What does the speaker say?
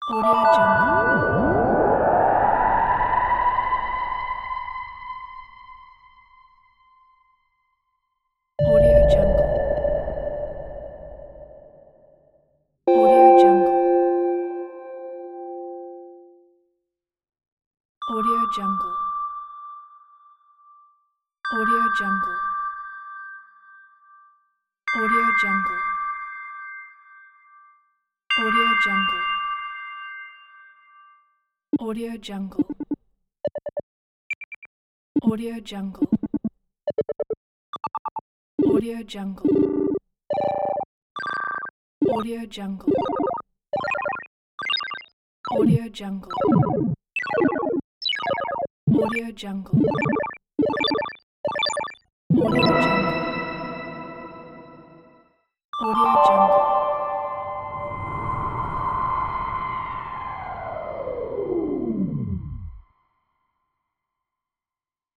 Audio Jungle. Audio Jungle. Audio Jungle. Audio Jungle. Audio Jungle. Audio Jungle. Audio Jungle. Audio Jungle. Audio Jungle. Audio Jungle. Audio Jungle. Audio Jungle. Audio Jungle. Audio Jungle. Audio Jungle.